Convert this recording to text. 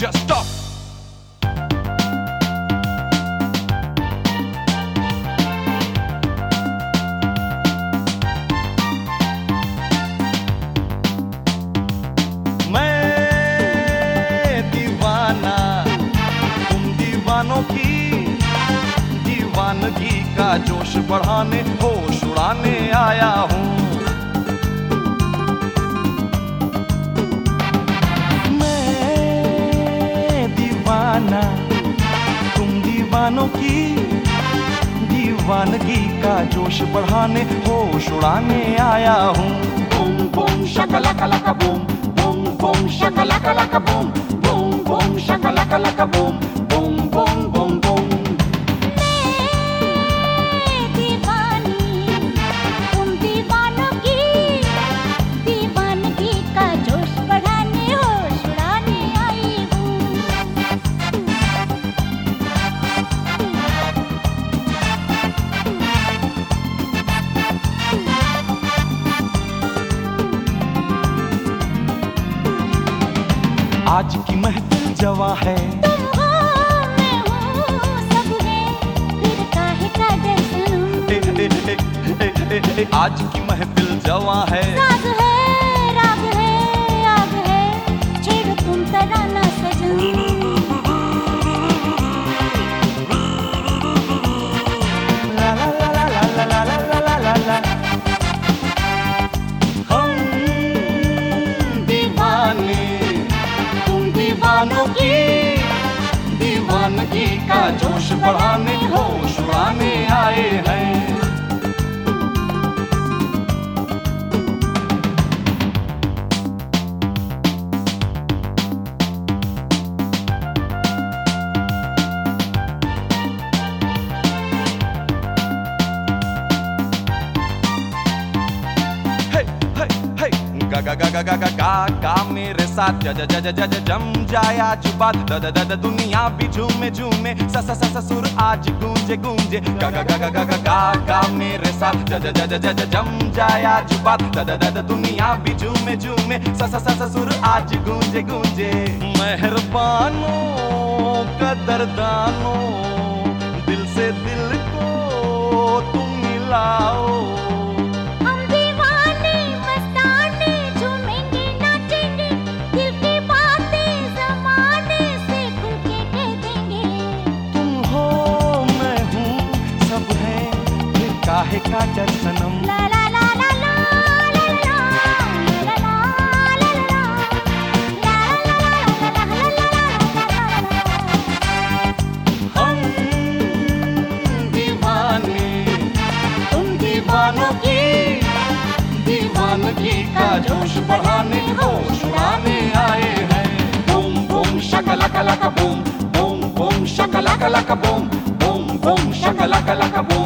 just stop. मैं दीवाना, तुम दीवानों की दीवानगी का जोश बढ़ाने, होश उड़ाने आया हूँ। मैं दीवाना, तुम दीवानों की दीवानगी का जोश बढ़ाने, होश उड़ाने आया हूँ। बूम बूम शकालाका लाका बूम, बूम बूम शकालाका लाका बूम, बूम बूम शकालाका लाका boom, boom boom boom boom. आज की महफिल जवां है, तुम हो मैं हूँ सब है, फिर काहे का डर सनम। आज की महफिल जवां है, साज है राग है आग है, छेड़ो तुम तराना सजन। ला ला ला ला ला ला ला ला ला ला। हम दीवाने, तुम दीवानों की दीवानगी का जोश बढ़ाने, होश उड़ाने आए हैं। गा गा गा गा गा गा गा गा मेरे साथ ज ज ज ज ज ज जम जाए आज बात, द द द द दुनिया भी झूमे झूमे, स स स स सुर आज गूंजे गूंजे। गा गा गा गा गा गा गा गा मेरे साथ ज ज ज ज ज ज जम जाए आज बात, द द द द दुनिया भी झूमे झूमे, स स स स सुर आज गूंजे गूंजे। मेहरबानों कदरदानों, दिल से दिल को तुम मिलाओ। काहे का डर सनम। ला ला ला ला ला ला ला ला ला ला। हम दीवाने, तुम दीवानों की दीवानगी का जोश बढ़ाने, होश उड़ाने आए हैं। बूम बूम शकालाका लाका बूम, बूम बूम शकालाका लाका बूम, बूम बूम शकालाका लाका बूम।